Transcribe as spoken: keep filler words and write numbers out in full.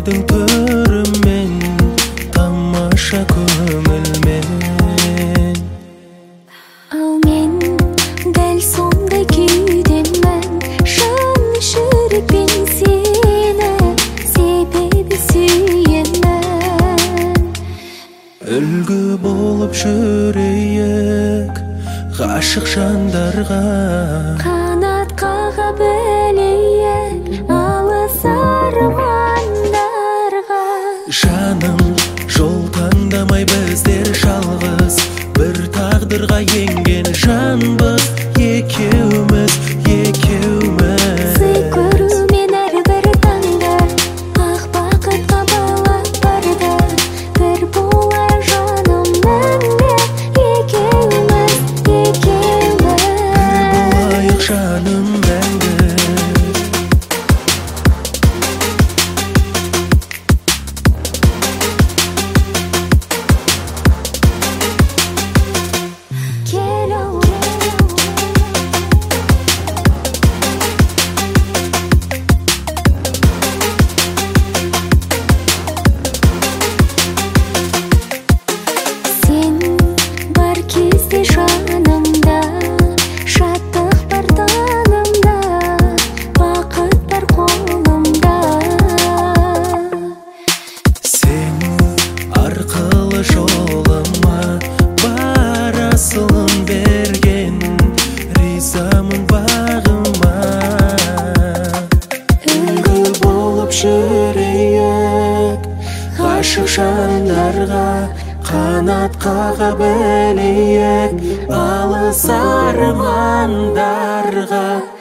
өмірдің түрімен, тамаша көңілмен. Ал мен дәл сондай күйдемін, шын жүрекпен сені, себебі сүйемін. Үлгі болып жүрейік ғашық жандарға, Қанат қаға білейік алыс армандарға. жаным, жол таңдамай біздер жалғыз, бір тағдырға енген жанбыз, екеуміз, екеуміз. Сый көрумен әрбір таңда ақ бақытқа балап барды. Бір болайық жаным мәңгі, екеуміз, екеуміз. Bir bulayıq жаным мәңгі. Кел ал, сен бар кезде жанымда, шаттық бар танымда, бақыт бар қолымда. Сен арқылы жолыма бар асылын берген, ризамын бағыма. Үлгі болып жүрейік ғашық жандарға, қанат қаға білейік алыс армандарға.